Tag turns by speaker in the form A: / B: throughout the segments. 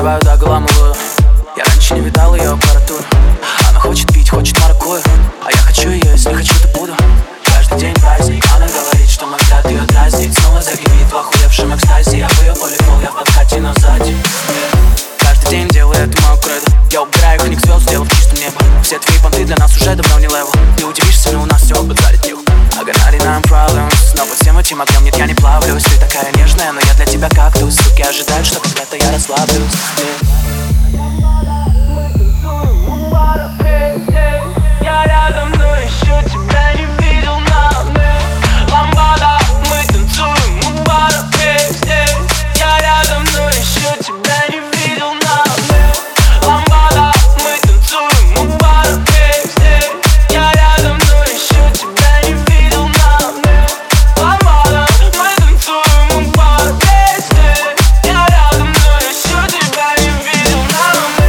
A: Раздеваю до гола малую. Я раньше не видал ее аппаратуру. Она хочет пить, хочет маракую, а я хочу ее, если хочу, то буду. Каждый день праздник, она говорит, что мой взгляд ее дразнит. Снова загремит в охуевшем экстазе. Я в ее полифол, я в подкате, но сзади. Каждый день делаю это мою кредо. Я убираю их к звезд, сделав чистым небо. Все твои понты для нас уже давно не левел. Ты удивишься, но у нас все базарит нюх. I got 99 problems, но под всем этим огнем нет, я не плавлюсь. Ты такая нежная, но я для тебя кактус. Суки ожидают, что когда-то я расслаблюсь.
B: Я рядом, но еще тебя не видел на мне. Ламбада, мы танцуем у бара везде. Я рядом, но еще тебя не видел на мне. Ламбада, мы танцуем у бара везде. Я рядом, но еще тебя не видел на мне. Ламбада, мы танцуем у бара везде. Я рядом, но еще тебя не видел на мне.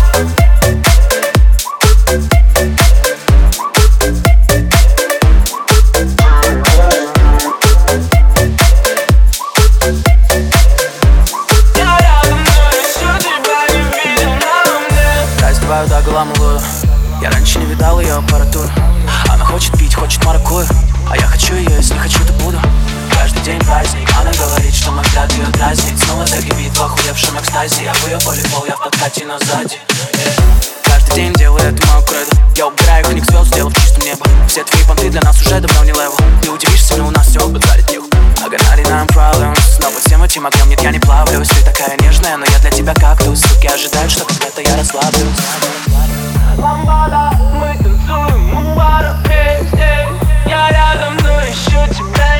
A: Раздеваю до гола малую. Я раньше не видал ее аппаратуру. Она хочет пить, хочет маракую, а я хочу ее, если хочу, то буду. Каждый день праздник, она говорит, что мой взгляд ее дразнит. Снова загремит в охуевшем экстазе. Я в ее полифол, я в подкате, но сзади. Каждый день делаю это мою кредо. Я убираю их к звезд, сделав чистым небо. Все твои понты для нас уже давно не левел. Ты удивишься, но у нас все базарит нюх. I got 99 problems, но под всем этим огнем нет, я не плавлюсь. Ты такая нежная, но я для тебя кактус. Суки ожидают, что когда-то я расслаблюсь.
B: Ламбада, мы танцуем у бара везде. Я рядом, но еще тебя